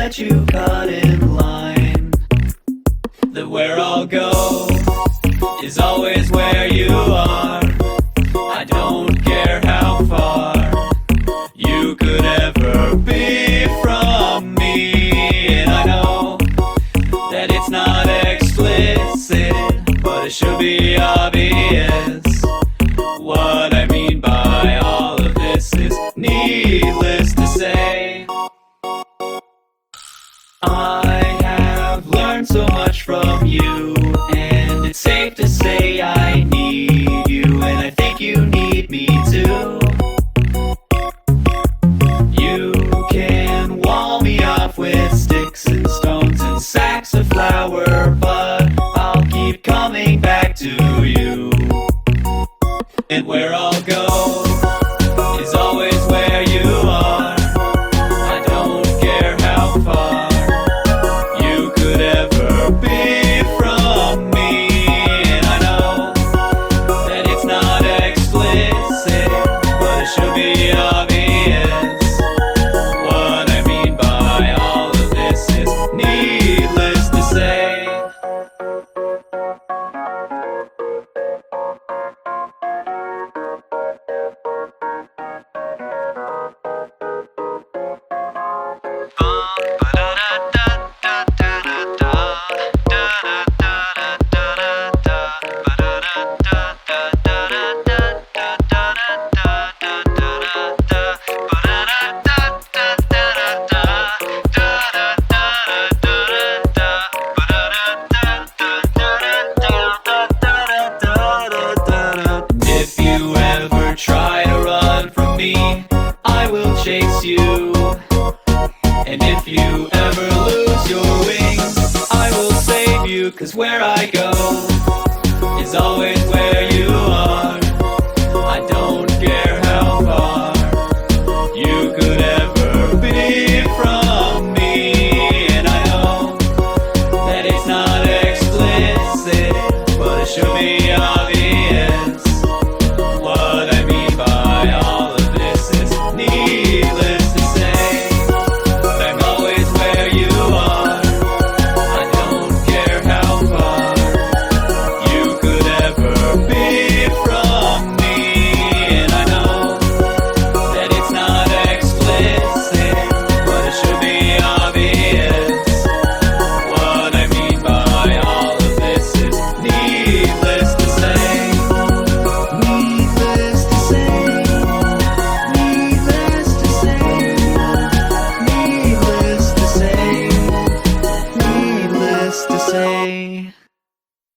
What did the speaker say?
that you cut in line. That where I'll go is always where you are. I don't care how far you could ever be from me. And I know that it's not explicit, but it should be obvious. What I mean by all of this is needless to say. I have learned so much from you, and it's safe to say I need you, and I think you need me too. You can wall me off with sticks and stones and sacks of flour, but I'll keep coming back to you. And where I'll go is always where you are. I don't care how far you could ever be from me. And I know that it's not explicit, but it should be obvious. What I mean by all of this is needless to say. If you ever try to run from me, I will chase you. And if you ever lose your wings, I will save you. 'Cause where I go is always where